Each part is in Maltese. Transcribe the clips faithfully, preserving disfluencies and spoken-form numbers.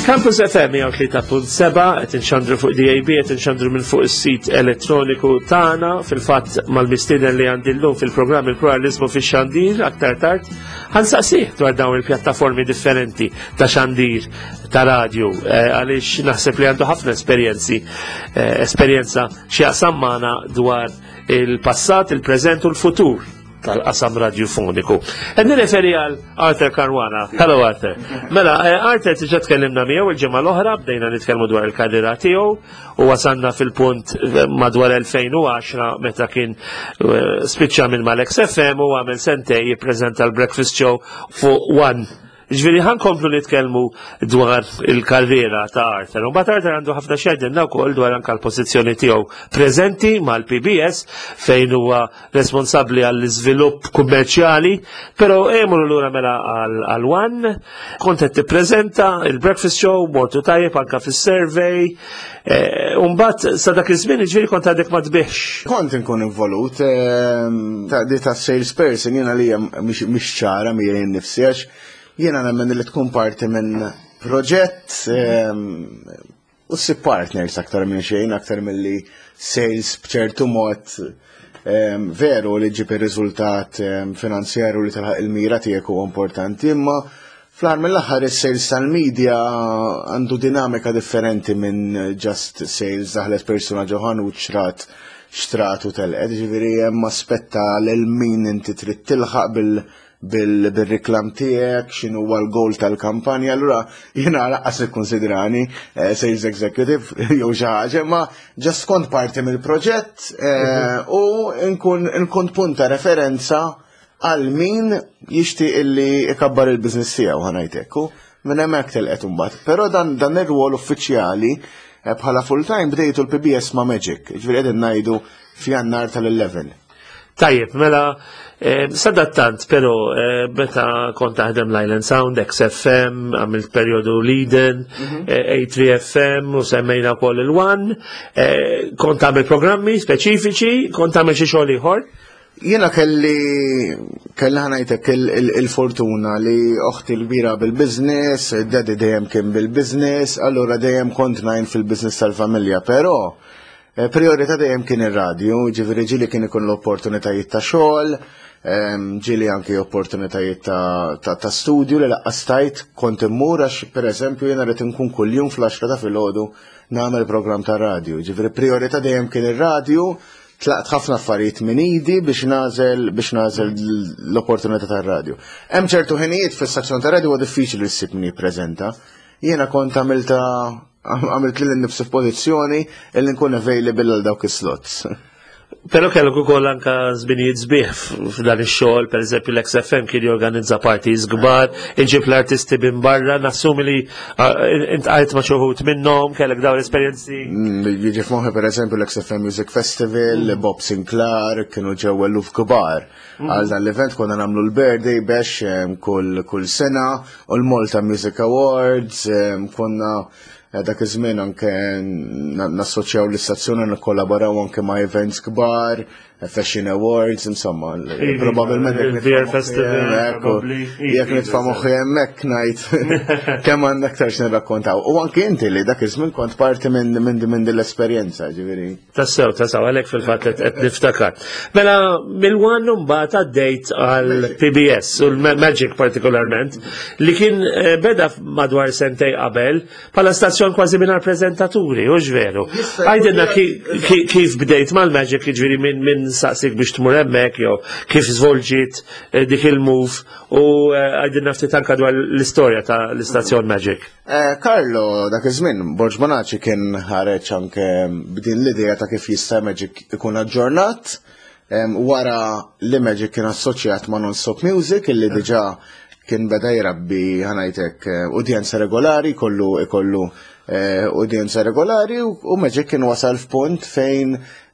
Campus F M hija tlieta punt seba' qed inxandru fuq D A B, qed inxandru minn fuq is-sit elettroniku tagħna, fil-fatt mal-mistieden li għandi llum fil-programm il-pluralizmu fix-xandir aktar tard. Ħansaqsih dwar dawn il-pjattaformi differenti ta' xandir ta' radju għaliex naħseb li għandu ħafna esperjenzi, esperjenza xi jaqsam magħna dwar il-passat, il-preżent u l-futur tal-qasam radjufoniku. Għedni referi għal Arthur Caruana. Hello Arthur. Mela, Arthur tiġa tkellimna miegħu il-ġimgħa l-oħra, bdejna nitkellmu dwar il-karriera tiegħu u wasanna fil-punt madwar elfejn u għaxra meta kien spiċċa minn Malex F M u għamel sentej jippreżenta l-Breakfast Show fuq One. Ġviri ħankomplu nitkellmu dwar il-karriera ta' Arthur. U bat Arthur għandu ħafna xeddinna wkoll dwar anke l-pożizzjoni tiegħu preżenti mal-P B S fejn huwa responsabbli għall-iżvilupp kummerċjali, però emuru lura mela għal One, kont qed tippreżenta il-Breakfast Show mortu tajjeb anke fis-survey. Umbat sa dak iż-żmien ġifieri kont għadek ma tbieħx. Kont inkun involut ta' di ta' salesperson jiena li mhix ċara miri nnifsi għax jiena nemmen li tkun parti minn proġett u ssib partners aktar minn xejn, aktar milli sales b'ċertu mod veru li ġib ir-riżultat finanzjarju li talħaq il-mira tiegħek huwa importanti, imma fl-aħħar mill-aħħar is-sales tal-media għandu dinamika differenti minn just sales daħlet persuna ġoħan u xtrat xtrat u telqed, ġifieri hemm aspetta lil min inti trid tilħaq bil- bil-reklam tiegħek, x'inhu huwa l-goal tal-kampanja, allura jiena laqqas ikkonsidrani sales executive jew xi ħaġa, ma ġast kont parti mill-proġett u nkun punta referenza għal min jixtieq illi ikabbar il-business tiegħu ħanajtek. Minn hemmhekk telqet imbagħad. Però dan dan ir-rwol uffiċjali bħala full-time bdejtu l-P B S ma' Magic, ġifieri qegħdin ngħidu f'Jannar tal-eleven. Tajjeb, mela sadattant, pero beta kont taħdem l-Island Sound, X F M, għamilt periodu Leiden, A three F M u semmejna wkoll il-One, kont għamil programmi speċifiċi, kont għamil xi xogħol ieħor. Jiena kelli kelli ħanajtek il-fortuna li oħti l-bira bil-business, daddy dejjem kien bil-business, allura dejjem kont ngħin fil-business tal-familja, però priorità dejjem kien ir-radju, ġifieri ġieli kien ikun l-opportunitajiet ta' xogħol, ġieli anke opportunitajiet ta' studju li laqqas tajt kont immur għax pereżempju jiena rid inkun kuljum fl-għaxra ta' filgħodu nagħmel programm ta' radju. Ġifieri priorità dejjem kien ir-radju, tlaqt ħafna affarijiet minn idi biex nażel biex nażel l-opportunità tar-radju. Hemm ċertu ħinijiet fis-stazzjon ta' radju huwa diffiċli ssib min jippreżenta. Jiena kont għamilta għamilt li l-nifsi f'pożizzjoni illi nkun available għal dawk is-slots. Però kellek ukoll anke żminijiet sbieħ f'dan ix-xogħol, pereżempju l-X F M kien jorganizza parties kbar, iġib l-artisti minn barra, nassumi li intqajt ma' xi wħud minnhom, kellek dawn l-esperjenzi. Jiġi f'moħħi pereżempju l-X F M Music Festival, Bob Sinclair, kienu ġew eluf kbar. Għal dan l-event konna nagħmlu l-birthday bash kull sena u l-Malta Music Awards, konna dak iż-żmien anke nassoċjaw l-istazzjoni nikkollaboraw anke ma' events kbar, Fashion Awards, insomma, probabbilment il-Beer Festival, jekk nitfa' moħħi hemmhekk ngħid kemm għandna aktar x'nirrakkontaw. U anke inti li dak iż-żmien kont parti minn din l-esperjenza, ġifieri. Tassew, tassew, għalhekk fil-fatt qed niftakar. Mela mill-One mbagħad għaddejt għall-P B S u l-Magic partikolarment li kien beda madwar sentej qabel bħala stazzjon kważi mingħajr preżentaturi, u x'veru. Għajdilna kif bdejt mal-Magic jiġifieri minn saqsik biex tmur hemmhekk jew kif żvolġiet dik il-move u għajdilna ftit anke dwar l-istorja ta' l-istazzjon Magic. Carlo dak iż-żmien Borġ Bonaci kien ħareġ anke b'din l-idea ta' kif jista' Magic ikun aġġornat wara li Magic kien assoċjat ma' Non-Stop Music illi diġà kien beda jrabbi ħanajtek udjenza regolari, kollu ikollu udjenza regolari u Magic kien wasal f'punt fejn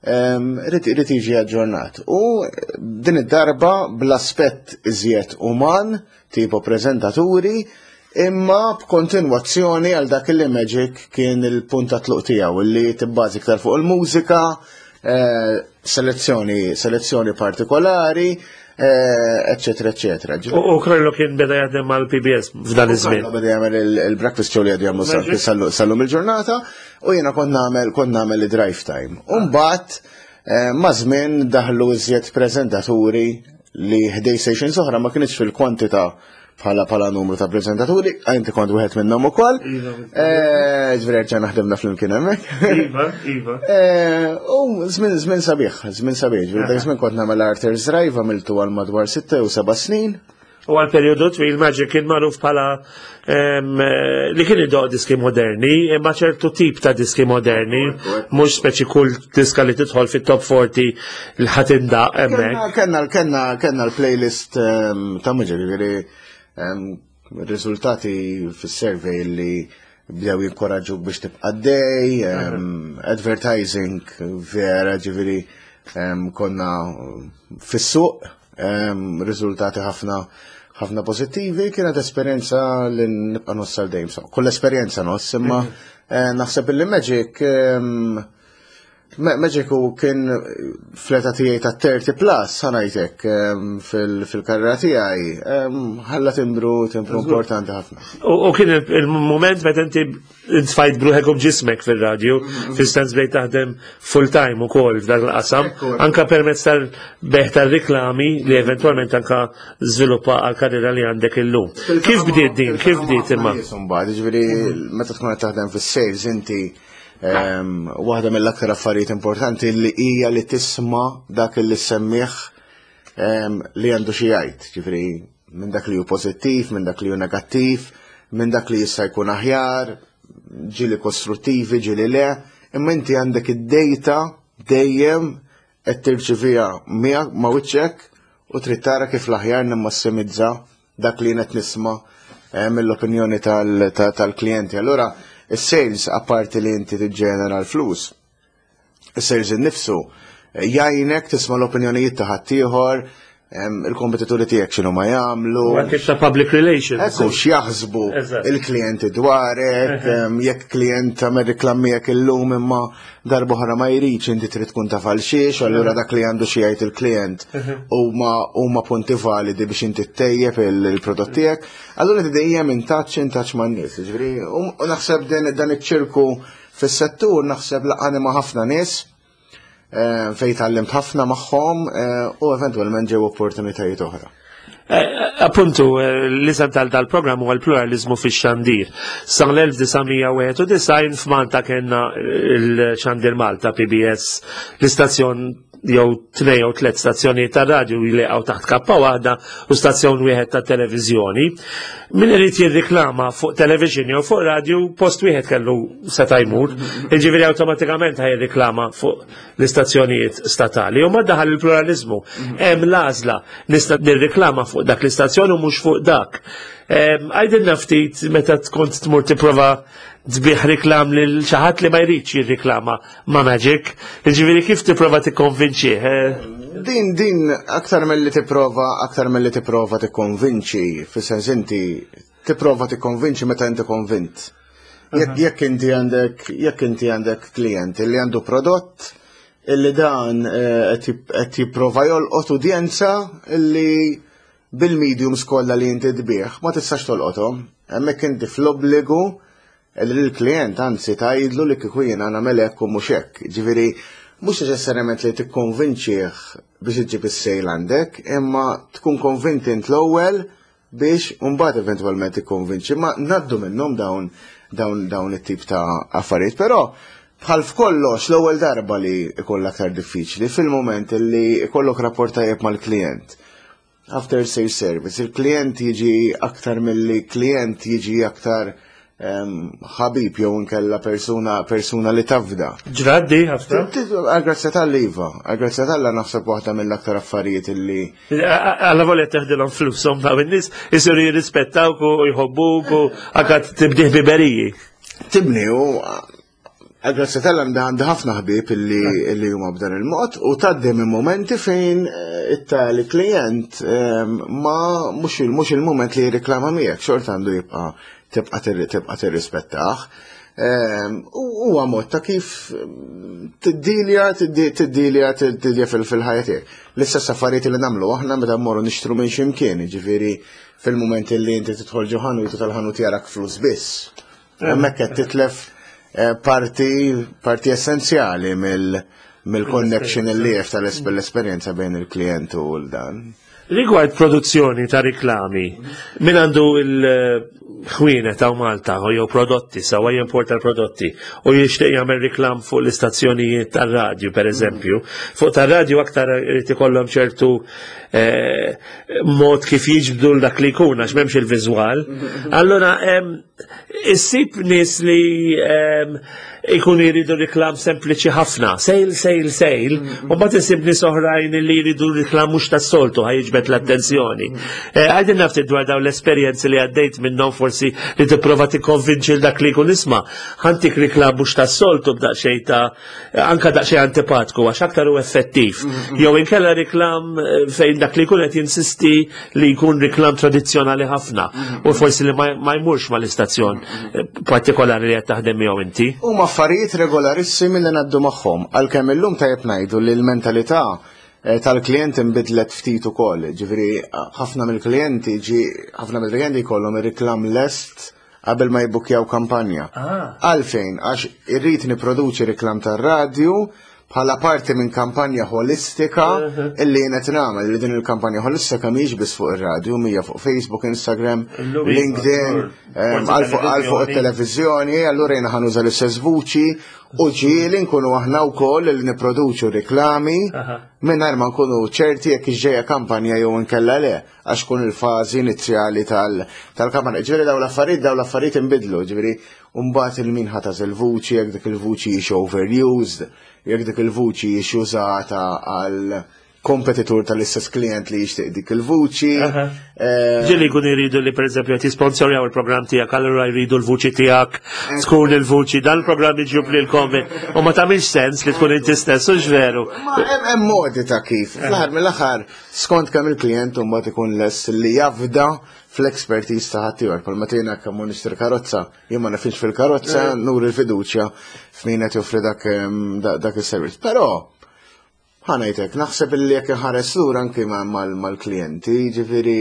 rrid jiġi aġġornat. U din id-darba bl-aspett iżjed uman, tipo preżentaturi, imma b'kontinwazzjoni għal dak li Magic kien il-punt ta' tluq tiegħu li tibbażi iktar fuq il-mużika, selezzjoni selezzjoni partikolari, eccetera, eccetera. U Krollo kien beda jaħdem mal-P B S f'dan iż-żmien. Beda jagħmel il-breakfast show li għadu jagħmlu sallum il-ġurnata u jiena kont nagħmel kont nagħmel il-drive time. U mbagħad ma' żmien daħlu iżjed preżentaturi li ħdej stations oħra ma kienx fil-kwantità bħala bħala numru ta' preżentaturi, għajnti kont wieħed minnhom ukoll. Ġveri ġa naħdemna fl-imkien hemmhekk. Iva, iva. U żmien żmien sabiħ, żmien sabiħ. Dak żmien kont nagħmel Arthur's Drive għamiltu għal madwar sitta u seba' snin. U għal periodu twil Magic kien magħruf bħala li kien idoq diski moderni, imma ċertu tip ta' diski moderni, mhux speċi kull diska li tidħol fit-top forty l ħatindaq hemmhekk. Kenna l-playlist ta' Magic, riżultati fis-survey li bdew jinkoraġġu biex tibqa' dej, advertising vera ġifieri konna fis-suq, riżultati ħafna ħafna pożittivi, kienet esperjenza li nibqa' nossal dejjem. Kull esperjenza noss, imma naħseb li Magic Magic u kien fleta tiegħi ta' thirty plus ħanajtek fil-karriera tiegħi ħalla timbru timbru importanti ħafna. U kien il-moment meta inti intfajt bruħek u bġismek fil-radju, fil-stans bej taħdem full time ukoll f'dak il-qasam, anka permezz tal-beħ tal-riklami li eventualment anka żviluppa għal-karriera li għandek illum. Kif bdiet din? Kif bdiet imma? Ġifieri meta tkun qed taħdem fis-sales inti waħda mill-aktar affarijiet importanti li hija li tisma' dak li semmih li għandu xi jgħid, ġifieri minn dak li hu pożittiv, minn dak li hu negattiv, minn dak li jista' jkun aħjar, ġieli kostruttivi, ġieli le, imma inti għandek id-dejta dejjem qed tirċivija miegħek ma' wiċċek u trid tara kif l-aħjar nimmassimizza dak li qed nisma' mill-opinjoni tal-klijenti. Allura is-sales apparti li inti tiġġenera l-flus, is-sales innifsu jgħinek tisma' l-opinjonijiet ta' ħaddieħor, il-kompetituri tiegħek x'inhu ma jagħmlu. Anke ta' public relations. Ekku x'jaħsbu il-klijenti dwarek, jekk klient tagħmel riklammi jekk illum imma darba oħra ma jridx inti trid tkun taf għal xiex, allura dak li għandu xi jgħid il-klient huma punti validi biex inti ttejjeb il-prodott tiegħek. Allura inti dejjem intaċċ intaċċ man-nies, jiġifieri u naħseb dan iċ-ċirku fis-settur naħseb laqani ma' ħafna nies fejn tallimt ħafna magħhom u eventwalment ġew opportunitajiet oħra. Appuntu, l-isem tal-programm huwa l-pluralizmu fix-xandir. Sa l-elf tisa' wieħed u disgħin f'Malta kellna l-xandir Malta P B S, l-istazzjon jew tnej jew tliet stazzjonijiet ta' radju li jleqgħu taħt kappa waħda u stazzjon wieħed ta' televiżjoni. Min irid jirriklama fuq television jew fuq radju post wieħed kellu seta' jmur, jiġifieri awtomatikament ħajrriklama fuq l-istazzjonijiet statali. U ma daħal il-pluralizmu. Hemm l-għażla nista' nirriklama fuq dak l-istazzjon u mhux fuq dak. Għajdilna ftit meta tkun tmur tipprova tbieħ riklam lil xi ħadd li ma jridx jirriklama ma' Magic, jiġifieri kif tipprova tikkonvinċih? Din din aktar milli tipprova aktar milli tipprova tikkonvinċi, fis-sens inti tipprova tikkonvinċi meta inti konvint. Jekk inti għandek jekk inti għandek klient li għandu prodott illi dan qed jipprova jolqot udjenza illi bil-mediums kollha li inti tbieħ ma tistax tolqothom, hemmhekk inti fl-obbligu li l-klient anzi tgħidlu li kieku jiena nagħmel hekk u mhux hekk. Ġifieri mhux neċessarjament li tikkonvinċih biex iġġib is-sejl għandek, imma tkun konvinti int l-ewwel biex mbagħad eventwalment tikkonvinċi, ma ngħaddu minnhom dawn dawn dawn it-tip ta' affarijiet. Però bħal f'kollox l-ewwel darba li ikoll aktar diffiċli fil-mument li ikollok rapport tajjeb mal-klient. After sales service, il-klient jiġi aktar milli klient jiġi aktar ħabib jew inkella persuna persuna li tafda. Ġraddi ħafna? Għal-grazzja tal-liva, għal-grazzja tal-la naħseb waħda mill-aktar affarijiet illi. Għalla volja teħdilhom flushom daw in-nies isiru jirrispettawk u jħobbuk u għakat tibdih biberiji. Tibni u għal-grazzja tal-la għandi ħafna ħbib illi huma b'dan il-mod u tgħaddi minn momenti fejn it-tali klient ma mhux il-mument li jirriklama miegħek xort għandu jibqa' tibqa' tirrispettaħ. Huwa mod ta' kif tiddilja tiddilja tiddilja fil-ħajja tiegħek. L-istess affarijiet li nagħmlu aħna meta mmorru nixtru minn x'imkien, jiġifieri fil-mument li inti tidħol ġo ħanut tal-ħanut jarak flus biss. Hemmhekk qed titlef parti parti essenzjali mill-connection li jef tal-esperjenza bejn il-klient u l-dan. Rigward produzzjoni ta' riklami, min għandu il-ħwienet ta' Malta u jew prodotti, sawa jimporta prodotti u jixtieq jagħmel riklam fuq l-istazzjonijiet tar-radju pereżempju, fuq tar-radju aktar irid ikollhom ċertu mod kif jiġbdu dak li jkun għax m'hemmx il-viżwal. Allura issib nies li ikun jiridu riklam sempliċi ħafna, sejl, sejl, sejl, u bat isib nies oħrajn li jiridu riklam mhux tas-soltu ħajġbed l-attenzjoni. Għajdin nafti dwar dawn l-esperjenzi li għaddejt minnhom forsi li tipprova tikkonvinċi dak li jkun isma' ħantik riklam mhux tas-soltu b'daqsxejn ta' anke daqsxejn antipatku għax aktar hu effettiv. Jew inkella riklam fejn dak li jkun qed jinsisti li jkun riklam tradizzjonali ħafna u forsi li ma jmurx mal-istazzjon partikolari li qed taħdem jew inti. Affarijiet regolarissimi li ngħaddu magħhom, għalkemm illum tajjeb ngħidu li l-mentalità tal-klijent inbidlet ftit ukoll. Ġifieri ħafna mill-klijenti ġi ħafna mill-klijenti jkollhom ir-riklam lest qabel ma jibbukjaw kampanja. Għalfejn għax irrid nipproduċi riklam tar-radju bħala parti minn kampanja holistika illi jenet nagħmel li din il-kampanja holistika mhijiex biss fuq ir-radju, mija fuq Facebook, Instagram, LinkedIn, għal fuq it-televiżjoni, allura jiena ħanuża l-istess vuċi u ġieli nkunu aħna wkoll li nipproduċu riklami mingħajr ma nkunu ċerti jekk ġejja kampanja jew inkella le għax kun il-fażi inizjali tal-kampanja. Ġifieri dawn l-affarijiet dawn l-affarijiet inbidlu, ġifieri mbagħad il-min ħataż il-vuċi jekk dik il-vuċi hix overused, jekk dik il-vuċi hix użata għal kompetitur tal-istess klient li jixtieq dik il-vuċi. Ġieli jkun iridu li pereżempju qed jisponsorjaw il-programm tiegħek, allura jridu l-vuċi tiegħek, tkun il-vuċi, dan il-programm jiġu lilkom u ma tagħmilx sens li tkun inti stess, hux veru. Hemm modi ta' kif. Fl-aħħar mill-aħħar skont kemm il-klient mbagħad ikun lest li jafda fl-expertise ta' ħaddieħor. Palma tiegħek kemm nixtri karozza, jien ma nafx fil-karozza, nur il-fiduċja f'min qed joffri dak is-servizz. Però ħanajtek, naħseb li jekk ħares lura anki mal-klijenti, ġifieri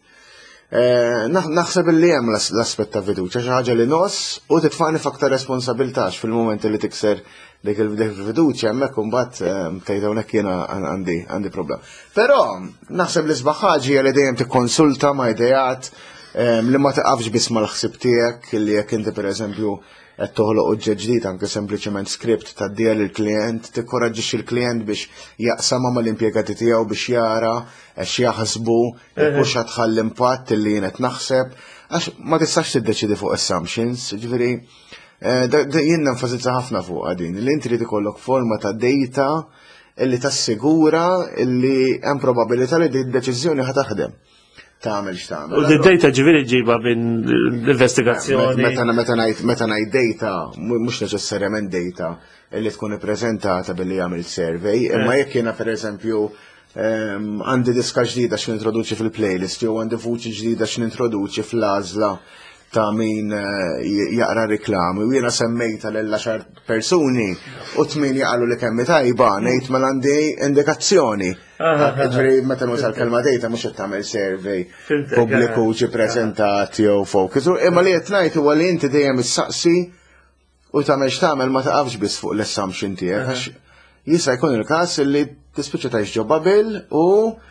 naħseb li hemm l-aspett ta' fiduċja xi ħaġa li nos u titfani f'aktar responsabilitax fil-mument li tikser dik il-fiduċja hemmhekk imbagħad tgħid hawnhekk jiena għandi problema. Però naħseb li sbaħ ħaġa li dejjem tikkonsulta ma' idejat li ma taqafx biss mal-ħsieb tiegħek li jekk inti pereżempju qed toħloq oġġett ġdid anke sempliċement script taddija lill-klient, tikkoraġġixxi l-klient biex jaqsamha mal-impjegati tiegħu biex jara għax jaħsbu hux ħadħall impatt illi jien qed naħseb għax ma tistax tiddeċidi fuq assumptions, ġifieri jien nenfasizza ħafna fuq din li inti trid ikollok forma ta' data illi tassigura illi hemm probabilità li din id-deċiżjoni ħa taħdem. Tagħmel x'tagħmel. U d-data ġifieri ġiba minn l-investigazzjoni. Meta ngħid data, mhux neċessarjament data li tkun ippreżentata billi jagħmel survey, imma jekk jiena pereżempju għandi diska ġdida x'nintroduċi fil-playlist jew għandi vuċi ġdida x'nintroduċi fl-għażla ta' min jaqra riklami u jiena semmejta lil għaxar persuni u tmin jaqalu li kemmi tajba ngħid mela għandi indikazzjoni. Ġifieri meta nuża l-kelma data mhux qed tagħmel survey pubbliku ġi preżentat jew focus. Imma li qed ngħid huwa li inti dejjem issaqsi u tagħmel x'tagħmel ma taqafx biss fuq l-assumption tiegħek għax jista' jkun il-każ li tispiċċa tgħix ġo babil u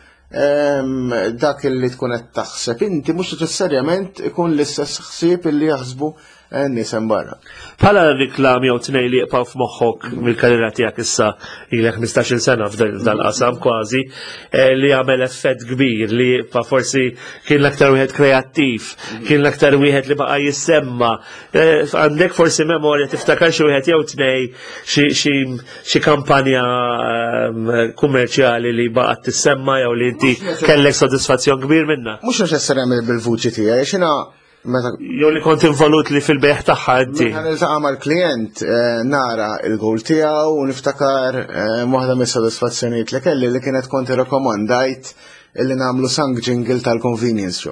dak li tkun qed taħseb inti mhux neċessarjament ikun l-istess ħsieb illi jaħsbu n-nies hemm barra. Bħala riklami jew tnej li jqpaw f'moħħok mill-karriera tiegħek issa ilek ħmistax-il sena f'dal-qasam kważi li jagħmel effett kbir li jibqa' forsi kien l-aktar wieħed kreattiv, kien l-aktar wieħed li baqa' jissemma. Għandek forsi memorja tiftakar xi wieħed jew tnej xi kampanja kummerċjali li baqa' tissemma jew li inti kellek sodisfazzjon kbir minnha. Mhux neċessarjament bil-vuċi tiegħi x'inha jew li kont involut li fil-beħ tagħha inti. Meta niltaqa' mal-klient nara l-gowl tiegħu u niftakar waħda mis-sodisfazzjonijiet li kelli li kienet kont irrakkomandajt illi nagħmlu sang jingle tal-convenience shops.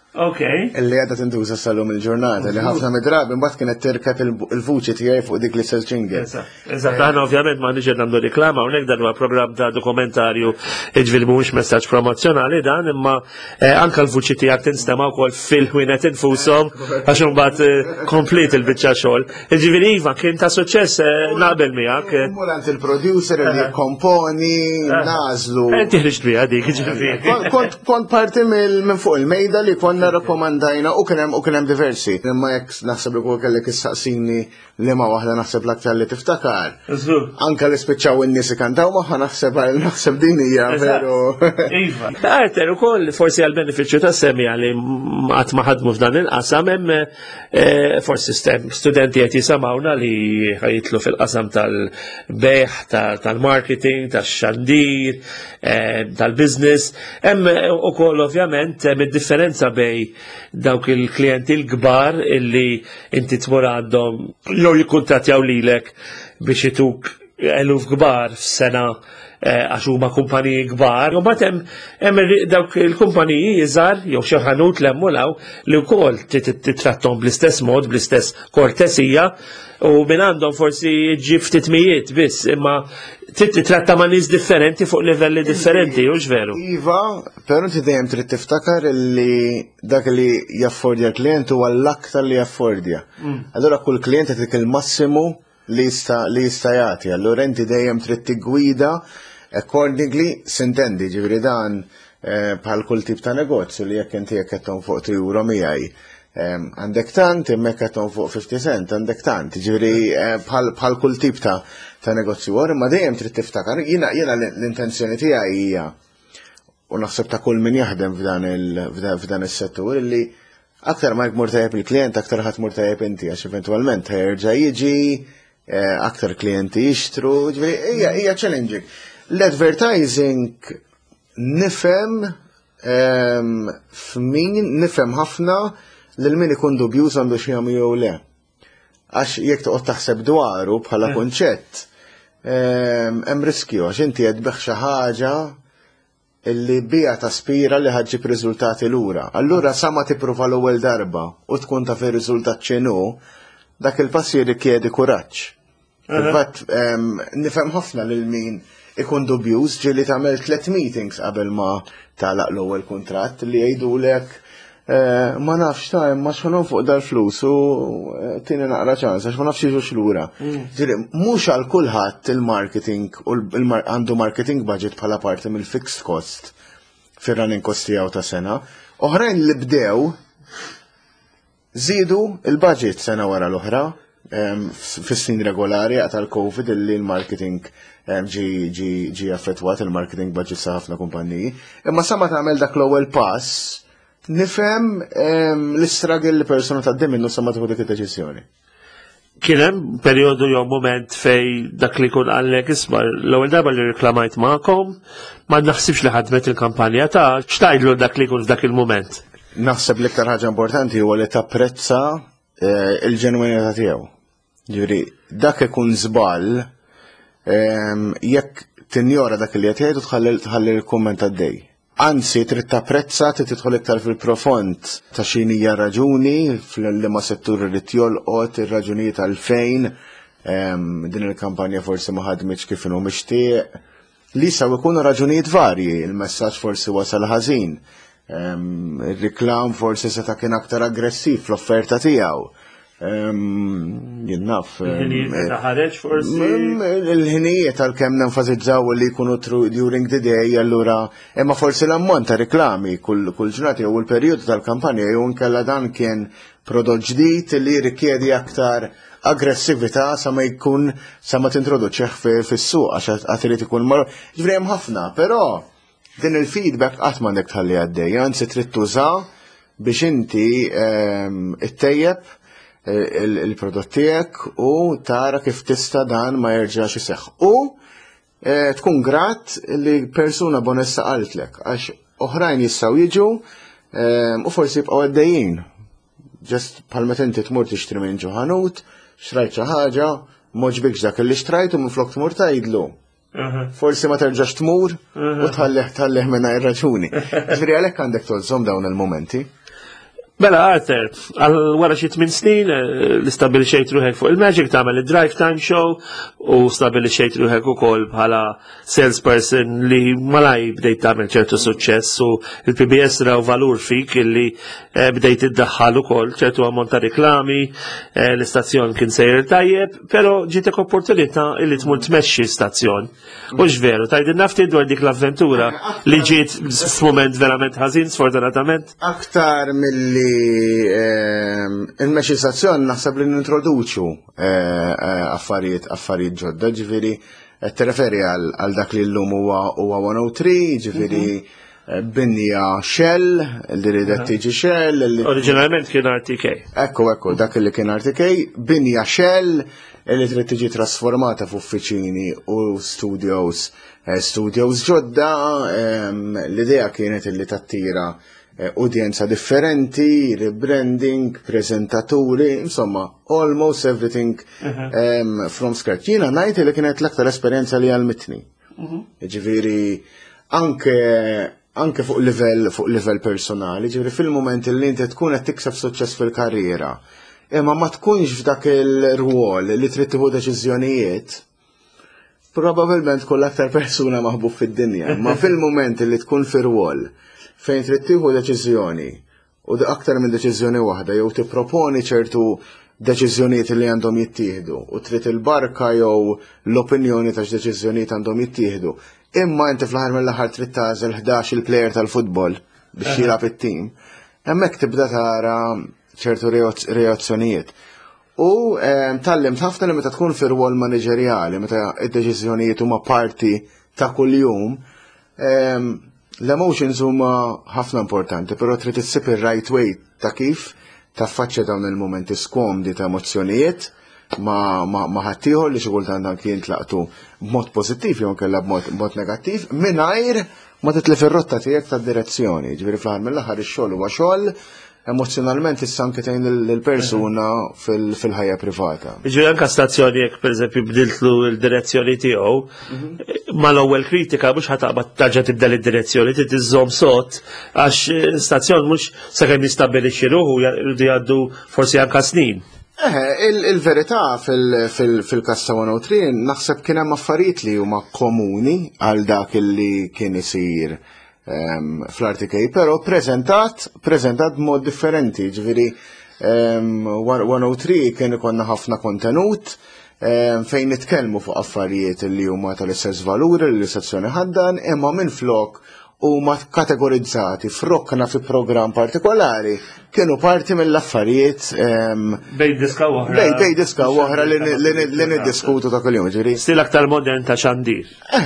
Okay. Illi għadha tintuża sal-lum il-ġurnata li ħafna mid-drabi mbagħad kienet terkep il-vuċi tiegħi fuq dik li search jingle. Eżatt, aħna ovvjament ma niġi nagħmlu riklama hawnhekk dan huwa programm ta' dokumentarju jiġifieri mhuwiex messaġġ promozzjonali dan imma anke l-vuċi tiegħek tinstema' wkoll fil-ħwienet infushom għax imbagħad komplet il-biċċa xogħol. Jiġifieri iva kien ta' suċċess naqbel miegħek. Mulant il-producer li jkomponi nażlu. Inti ħriġt biha dik jiġifieri. Kont parti minn fuq il-mejda li konna rakkomandajna u kienem u kienem diversi. Imma jekk naħseb li kol kellek istaqsini li ma waħda naħseb l-aktar li tiftakar. Anka li spiċċaw in-nies ikantaw magħha naħseb naħseb din hija veru. Iva. Arter ukoll forsi għal benefiċċju ta' semja li qatt ma ħadmu f'dan il-qasam hemm forsi studenti qed jisamawna li ħajitlu fil-qasam tal-beħ, tal-marketing, tax-xandir, tal-business. Hemm ukoll ovvjament hemm id-differenza bejn dawk il-klijenti l-kbar illi inti tmur għandhom jew jikkuntattjaw lilek biex ituk eluf kbar f'sena għax huma kumpaniji kbar, u mbagħad hemm dawk il-kumpaniji iżgħar jew xi ħanut lemmulaw li wkoll titrattom bl-istess mod, bl-istess kortesija, u minn għandhom forsi ġib ftit mijiet biss, imma titratta ma' nies differenti fuq livelli differenti, hux veru? Iva, però inti dejjem trid tiftakar li dak li jaffordja l-klient huwa l-aktar li jaffordja. Allura kull klient qed il-massimu li jista' li jista' jagħti. Allura inti dejjem trid tiggwida accordingly sintendi, ġifieri dan bħal kull tip ta' negozju li jekk inti jekk qed fuq tri euro miegħi. Għandek tant, immek għaton fuq fifty cent, għandek tant, ġivri bħal kull tip ta' ta' negozju għor, ma dejjem trid tiftakar, jina l-intenzjoni tiegħi hija u naħseb ta' kull min jaħdem f'dan is-settur illi aktar ma jkmur tajjeb il-klient, aktar ħadd mur tajjeb inti, għax eventwalment ħerġa' jiġi, aktar klijenti jixtru, ġivri hija challenging. L-advertising nifhem f'min nifhem ħafna lil min ikun dubjuż għandu xi jagħmel jew le. Għax jekk toqgħod taħseb dwaru bħala kunċett, hemm riskju għax inti qed tbeħħ xi ħaġa illi bija taspira li ħaġġib riżultati lura. Allura sa ma tipprova l-ewwel darba u tkun taf ir-riżultat x'inhu, dak il-pass jirrikjedi kuraġġ. Fatt nifhem ħafna lil min ikun dubjuż ġieli tagħmel tliet meetings qabel ma tagħlaq l-ewwel kuntratt li jgħidulek ma nafx ta' imma x'ħonom fuq dal-flus u tieni naqra ċans għax ma nafx jiġux lura. Ġieli mhux għal kulħadd il-marketing u għandu marketing budget bħala parti mill-fixed cost fir-running cost tiegħu ta' sena. Oħrajn li bdew żiedu il-budget sena wara l-oħra fis-snin regolari għat tal-Covid illi l-marketing ġi affettwat il-marketing budget sa' ħafna kumpanniji. Imma sa ma tagħmel dak l-ewwel pass nifhem l-istruggle li persuna tgħaddi minnu sa ma tieħu dik id-deċiżjoni. Kien hemm perjodu jew mument fej dak li jkun għalek isma' l-ewwel darba li reklamajt magħkom ma naħsibx li ħadmet il-kampanja ta' x'tgħidlu dak li jkun f'dak il-mument. Naħseb l-iktar ħaġa importanti huwa li tapprezza il-ġenwinità tiegħu. Ġifieri dak ikun żball jekk tinjora dak li qed jgħidu tħalli l-kumment għaddej. Anzi, trid tapprezza, trid tidħol iktar fil-profond ta' x'inhi hija raġuni fl-liema settur li tjolqot ir-raġunijiet għalfejn din il-kampanja forsi ma ħadmitx kif inhu mixtieq. Li saw ikunu raġunijiet varji, il-messaġġ forsi wasal ħażin. Ir-riklam forsi seta' kien aktar aggressiv fl-offerta tiegħu. Jinnaf. Il-ħinijiet għal-kem nenfasizzaw li jkunu during the day, allura, imma forsi l-ammont ta' reklami kull ġurnati u l-periodu tal-kampanja jew nkella dan kien prodott ġdid li rikjedi aktar aggressività sa ma jkun sa ma tintroduċeħ fis-suq għax għatirit ikun mar. Ġifri hemm ħafna, però din il-feedback qatt m'għandek tħalli għaddej, anzi trid tuża biex inti ittejjeb il-prodott tiegħek u tara kif tista' dan ma jerġax iseħħ. U tkun grat li persuna bonessa qaltlek għax oħrajn jistgħu jiġu u forsi jibqgħu għaddejjin. Just bħal meta inti tmur tixtri minn ġo ħanut, xtrajt xi ħaġa, m'għoġbikx dak li xtrajt u minflok tmur tgħidlu. Forsi ma terġax tmur u tħalleh tħalleh mingħajr raġuni. Ġifieri għalhekk għandek tożżomm dawn il-momenti. Mela, Arthur, għal wara xi tmien snin li stabilixxejt ruħek fuq il-Magic tagħmel id-Drive Time Show u stabilixxejt ruħek ukoll bħala salesperson li malaj bdejt tagħmel ċertu suċċess u il-P B S raw valur fik illi bdejt iddaħħal ukoll ċertu ammont ta' riklami, l-istazzjon kien sejjer tajjeb, però ġietek opportunità illi tmur tmexxi stazzjon. Mhux veru, tgħidilna ftit dwar dik l-avventura li ġiet f'mument verament ħażin sfortunatament? Aktar milli il-meċi stazzjon naħseb li nintroduċu affarijiet affarijiet ġodda, ġifieri qed tirreferi għal dak li llum huwa one oh three, ġifieri binja Shell, li ridet tiġi Shell. Oriġinalment kien R T K. Ekku, ekku, dak li kien R T K, binja Shell li trid tiġi trasformata f'uffiċini u studios studios ġodda. L-idea kienet li tattira udjenza differenti, rebranding, prezentaturi, insomma, almost everything um, from scratch. Jiena ngħid li kienet l-aktar esperjenza li għalmitni. Ġifieri anke anke fuq livell fuq livell personali, ġifieri fil-moment li inti tkun qed tikseb suċċess fil-karriera, imma ma tkunx f'dak il-rwol li trid tieħu deċiżjonijiet, probabbilment tkun l-aktar persuna maħbub fid-dinja, ma fil-moment li tkun fir-rwol fejn trid tieħu deċiżjoni u aktar minn deċiżjoni waħda jew tipproponi ċertu deċiżjonijiet li għandhom jittieħdu u trid il-barka jew l-opinjoni ta' x'deċiżjonijiet għandhom jittieħdu. Imma inti fl-aħħar mill-aħħar trid tażel ħdax il-plejer tal-futbol biex jilgħab it-tim. Hemmhekk tibda tara ċertu reazzjonijiet. U tallimt ħafna li meta tkun fir-rwol maniġerjali, meta d-deċiżjonijiet huma parti ta' kuljum, l-emotions huma ħafna importanti, però trid issib ir-right way ta' kif taffaċċja dawn il-momenti skomdi ta' emozzjonijiet ma' ma' ħaddieħor li xi kultant anke jintlaqtu b'mod pożittiv jew kellha b'mod negattiv mingħajr ma titlef ir-rotta tiegħek tad-direzzjoni. Ġifieri fl-aħħar mill-aħħar ix-xogħol huwa xogħol, emozjonalment issa anke tgħin lill-persuna fil-ħajja privata. Ġifieri anke stazzjoni jekk pereżempju bdiltlu l-direzzjoni tiegħu, mal-ewwel kritika mhux ħataqbad tarġa' tibdel id-direzzjoni, trid iżżomm sod għax stazzjon mhux sakemm jistabbilixxi ruħu jridu jgħaddu forsi anke snin. Il-verità fil-każ ta' one oh three naħseb kien hemm affarijiet li huma komuni għal dak li kien isir fl-R T K, però preżentat preżentat b'mod differenti, ġifieri one oh three kien ikollna ħafna kontenut fejn nitkellmu fuq affarijiet li huma tal-istess valuri li l-istazzjoni ħaddan, imma minflok huma kategorizzati f'rokna fi programm partikolari kienu parti mill-affarijiet bej diska oħra. Bej diska oħra li niddiskutu ta' kuljum, ġifieri. Stil aktar modern ta' xandir.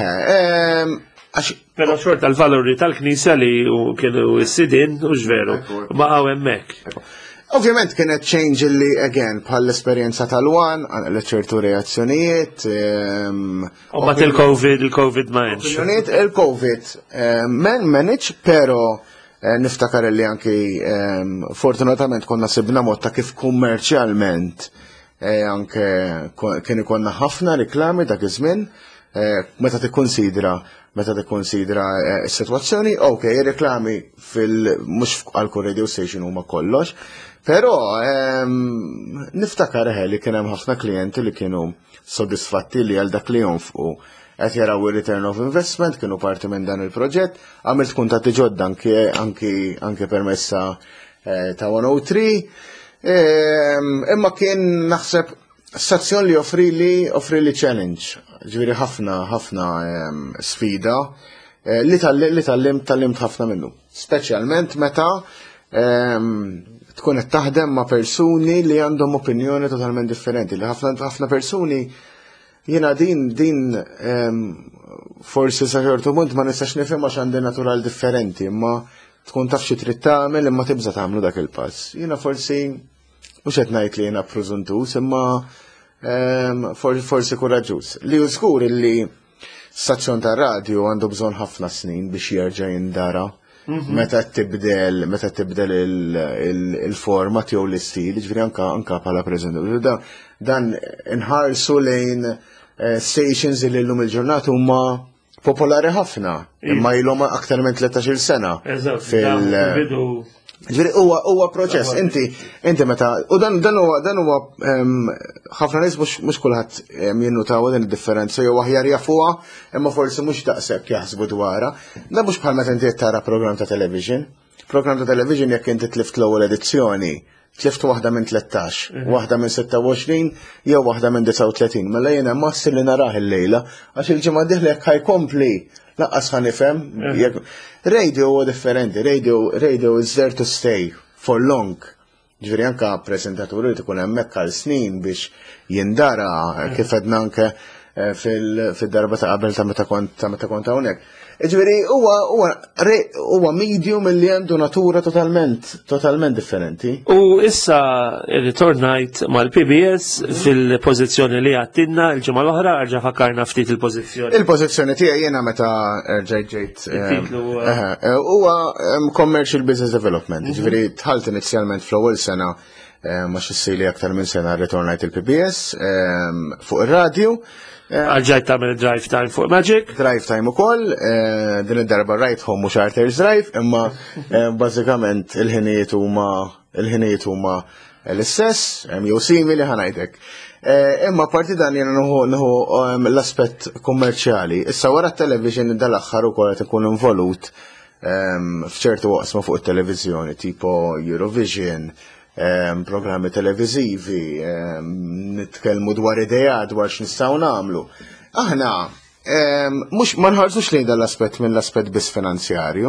Pero xort tal-valuri tal-Knisja li kienu s-sidin u ġveru, ma' għaw emmek. Ovvjament kienet change li, again, bħall-esperienza tal-wan, għal ċertu reazzjonijiet. U ma il-Covid, il-Covid ma' enx. Il-Covid men manage, pero niftakar li anki fortunatament konna sibna mod ta' kif kummerċjalment anke kien ikonna ħafna riklami dak iż-żmien meta tikkonsidra meta tikkonsidra s-sitwazzjoni, ok, reklami fil-mhux għal radio station huma kollox, però niftakar li kien hemm ħafna klijenti li kienu sodisfatti li għal dak li jonfqu qed jaraw il-return of investment, kienu parti minn dan il-proġett, għamilt kuntatti ġodda anke permessa ta' one oh three, imma kien naħseb stazzjon li offri li offri li challenge, ġifieri ħafna ħafna sfida li tallimt tallimt ħafna minnu. Speċjalment meta tkun qed taħdem ma' persuni li għandhom opinjoni totalment differenti, li ħafna ħafna persuni jiena din din forsi sa ċertu punt ma nistax nifhem għax għandi natural differenti, imma tkun taf xi trid tagħmel imma tibża tagħmlu dak il-pass. Jiena forsi mhux qed ngħid li jiena prużuntus, imma forsi kuraġġuż. Li hu żgur li stazzjon ta' radju għandu bżonn ħafna snin biex jerġa' jindara. Meta tibdel, meta tibdel il-format jew l-istil, ġifieri anka anka bħala preżentatur. Dan inħarsu lejn stations li llum il-ġurnata huma popolari ħafna, imma ilhom aktar minn tletax-il sena Ġifieri huwa huwa proċess, inti inti meta u dan dan huwa dan huwa ħafna nies mhux mhux kulħadd jinnutaw din id-differenza jew aħjar jafuha, imma forsi mhux daqshekk jaħsbu dwarha. Dan mhux bħal meta inti tara programm ta' television. Program ta' television jekk inti tlift l-ewwel edizzjoni, tlift waħda minn tlettax, waħda minn sitta u għoxrin, jew waħda minn disa' u tletin. Mela jiena massi li narah il-lejla għax il-ġimgħa diħla jekk ħajkompli laqqas ħanifhem. Radio huwa differenti, radio radio is there to stay for long. Ġifieri anke preżentaturi tkun hemmhekk għal snin biex jindara kif għedna anke fil-darba ta' qabel ta' meta kont ta' meta kont hawnhekk. Ġifieri huwa huwa huwa medium li għandu natura totalment totalment differenti. U issa ritornajt mal-P B S fil-pożizzjoni li għattinna l-ġimgħa l-oħra arġa' fakkarna ftit il-pożizzjoni. Il-pożizzjoni tiegħi jiena meta rġajt ġejt huwa commercial business development. Ġifieri tħalt inizjalment fl-ewwel sena ma xissili aktar minn sena ritornajt il-P B S fuq ir-radju. Għalġajt tagħmel drive time fuq Magic. Drive time ukoll, din id-darba right home u charters drive, imma bażikament il-ħinijiet huma il-ħinijiet huma l-istess, jew simili ħanajdek. Imma parti dan jiena nieħu l-aspett kummerċjali. Issa wara t-television dal-aħħar ukoll qed ikun involut f'ċertu waqsma fuq it-televiżjoni, tipo Eurovision, programmi televizivi, nitkellmu dwar idea dwar x'nistgħu nagħmlu. Aħna mhux ma nħarsux lejn dal-aspett minn l-aspett biss finanzjarju,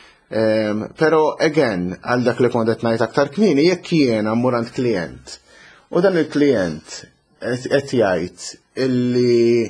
però again għal dak li kont qed ngħid aktar kmieni jekk jiena mmur għand klient. U dan il-klient qed jgħid illi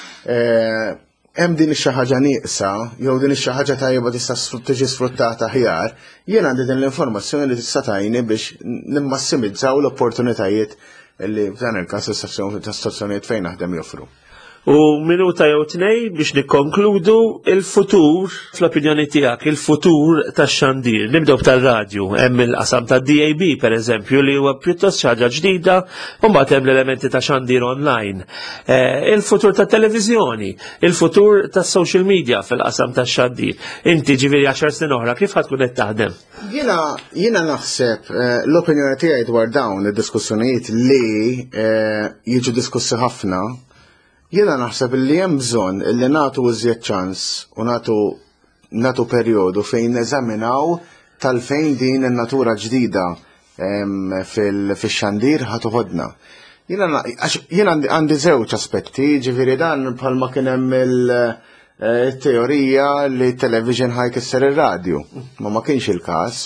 hemm din ix-xi ħaġa nieqsa, jew din ix-xi ħaġa tajba tista' tiġi sfruttata aħjar, jien għandi din l-informazzjoni li tista' tgħinni biex nimmassimizzaw l-opportunitajiet li f'dan il-każ istazzjonijiet fejn naħdem joffru. U minuta jew tnej biex nikkonkludu il-futur, fl-opinjoni tiegħek, il-futur tax-xandir. Nibdew tal-radju, hemm il-qasam tad-D A B pereżempju li huwa pjuttost ħaġa ġdida, u mbagħad hemm l-elementi ta' xandir online. Il-futur tat-televiżjoni, il-futur tas-social media fil-qasam tax-xandir. Inti ġifieri għaxar snin oħra kif ħadd tkun qed taħdem? Jiena jiena naħseb l-opinjoni tiegħi dwar dawn id-diskussjonijiet li jiġu diskussi ħafna. Jiena naħseb li hemm bżonn li nagħtu iżjed ċans u nagħtu nagħtu perjodu fejn neżaminaw tal-fejn din in-natura ġdida fix-xandir ħatoħodna. Jiena għandi żewġ aspetti, ġifieri dan bħalma kien hemm il-teorija li t-television ħajkisser ir-radju, ma ma kienx il-każ.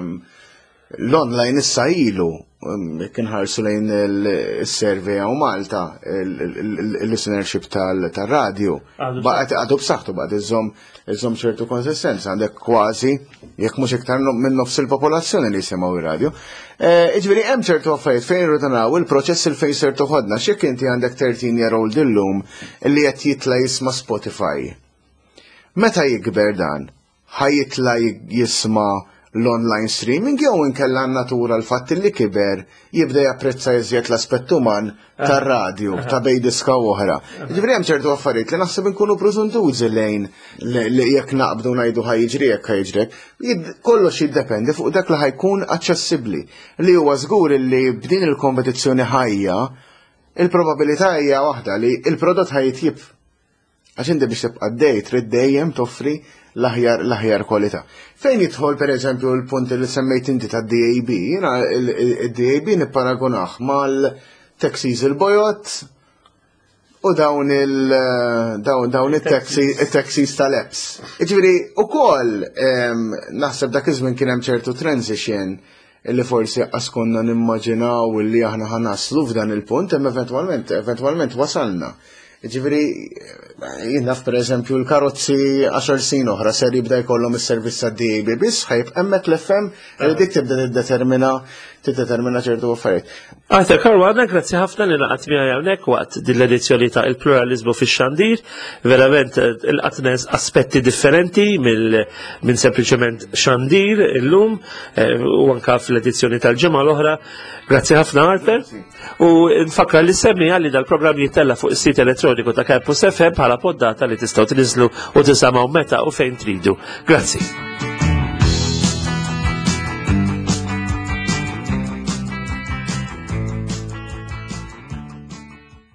L-online issa ilu kien ħarsu lejn il-survey għaw Malta, il-listenership tal-radio. Għadu b'saħħtu baqgħet iżomm ċertu konsistenza, għandek kważi, jekk mhux iktar minn nofs il-popolazzjoni li jsimgħu ir-radio. Jiġifieri hemm ċertu affarijiet fejn irridu naraw il-proċess il fejn ser toħodna, x'jekk inti għandek thirteen year old illum illi qed jitla' jisma' Spotify. Meta jikber dan, ħajjitla jisma' l-online streaming jew inkella natura l-fatt li kiber jibda japprezza iżjed l-aspett uman tar-radju ta' bej diska oħra. Ġifieri hemm ċertu affarijiet li naħseb inkunu preżuntużi lejn li jekk naqbdu ngħidu ħajjiġri jekk ħajġrek, kollox jiddependi fuq dak li ħajkun aċċessibbli. Li huwa żgur li b'din il-kompetizzjoni ħajja, il-probabilità hija waħda li l-prodott ħajjitjib. Għax inti biex tibqa' dej trid dejjem toffri l-aħjar l-aħjar kwalità. Fejn jidħol pereżempju l-punt li semmejt inti tad-D A B, jiena id-D A B nipparagunah mal-taxis il-bojot u dawn il dawn it-taxis tal-apps. Jiġifieri wkoll naħseb dak iż-żmien kien hemm ċertu transition illi forsi qas konna nimmaġinaw illi aħna ħanaslu f'dan il-punt hemm eventwalment eventwalment wasalna. Ġifieri jien naf pereżempju l-karozzi għaxar snin oħra ser jibda jkollhom is-servizz tad-D A B biss ħajb hemmhekk l-F M li dik tibda tiddetermina tiddetermina ċertu affarijiet. Arthur Caruana, grazzi ħafna li laqgħet miegħi hawnhekk waqt din l-edizzjoni ta' il-pluralizmu fix-xandir, verament ilqatnes aspetti differenti minn sempliċement xandir illum u anke fl-edizzjoni tal-ġimgħa l-oħra. Grazzi ħafna Arthur. U nfakra li semmi għalli dal-programm jittella fuq is-sit elettroniku ta' Campus F M bħala poddata li tistgħu tniżlu u tisimgħu meta u fejn tridu. Grazzi.